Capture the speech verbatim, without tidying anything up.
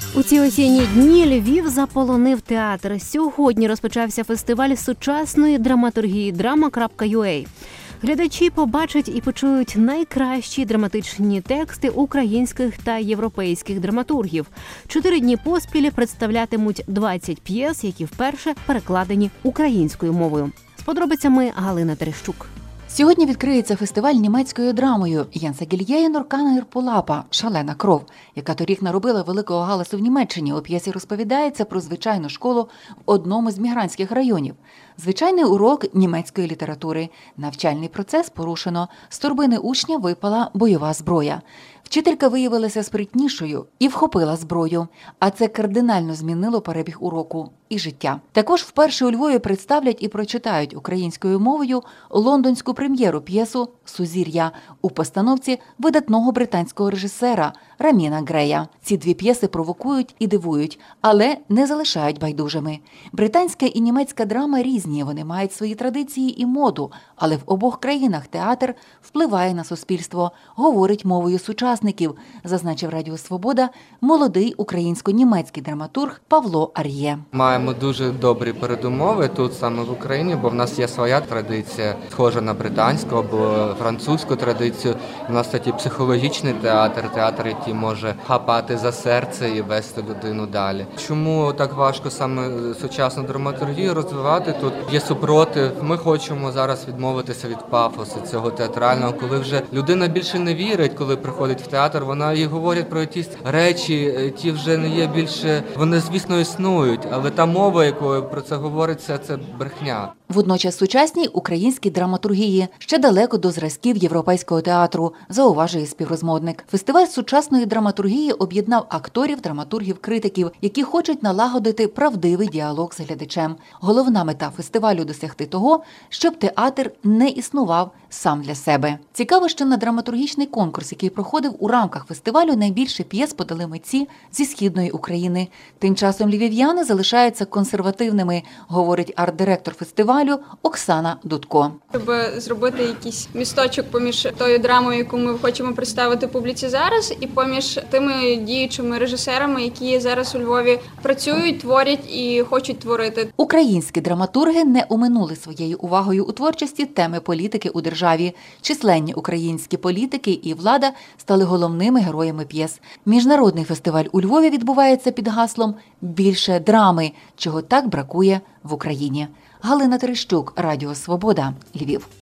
У ці осінні дні Львів заполонив театр. Сьогодні розпочався фестиваль сучасної драматургії драма крапка ю а. Глядачі побачать і почують найкращі драматичні тексти українських та європейських драматургів. Чотири дні поспіль представлятимуть двадцять п'єс, які вперше перекладені українською мовою. З подробицями Галина Терещук. Сьогодні відкриється фестиваль німецькою драмою Єнса Гільєя Норкана Ірпулапа «Шалена кров», яка торік наробила великого галасу в Німеччині. У п'єсі розповідається про звичайну школу в одному з мігрантських районів. Звичайний урок німецької літератури. Навчальний процес порушено. З торбини учня випала бойова зброя. Вчителька виявилася спритнішою і вхопила зброю. А це кардинально змінило перебіг уроку і життя. Також вперше у Львові представлять і прочитають українською мовою лондонську прем'єру п'єсу «Сузір'я» у постановці видатного британського режисера Раміна Грея. Ці дві п'єси провокують і дивують, але не залишають байдужими. Британська і німецька драма різні, вони мають свої традиції і моду, але в обох країнах театр впливає на суспільство, говорить мовою сучасників, зазначив Радіо Свобода молодий українсько-німецький драматург Павло Ар'є. Маємо дуже добрі передумови тут саме в Україні, бо в нас є своя традиція, схожа на британську або французьку традицію. У нас такий психологічний театр, театр, який може хапати за серце і вести людину далі. Чому так важко саме сучасну драматургію розвивати тут? Є супротив. Ми хочемо зараз відмовитися від пафосу цього театрального, коли вже людина більше не вірить, коли приходить в театр, вона їй говорить про якісь речі, ті вже не є більше, вони, звісно, існують, але та мова, якою про це говориться, це брехня. Водночас сучасній українській драматургії ще далеко до зразків європейського театру, зауважує співрозмовник. Фестиваль сучасної драматургії об'єднав акторів, драматургів, критиків, які хочуть налагодити правдивий діалог з глядачем. Головна мета фестивалю – досягти того, щоб театр не існував сам для себе. Цікаво, що на драматургічний конкурс, який проходив у рамках фестивалю, найбільше п'єс подали митці зі Східної України. Тим часом львів'яни залишаються консервативними, говорить арт-директор фестивалю Оксана Дудко. Щоб зробити якийсь місточок поміж тою драмою, яку ми хочемо представити публіці зараз, і поміж тими діючими режисерами, які зараз у Львові працюють, творять і хочуть творити. Українські драматурги не оминули своєю увагою у творчості теми політики у державі. Численні українські політики і влада стали головними героями п'єс. Міжнародний фестиваль у Львові відбувається під гаслом «Більше драми», чого так бракує в Україні. Галина Терещук, Радіо Свобода, Львів.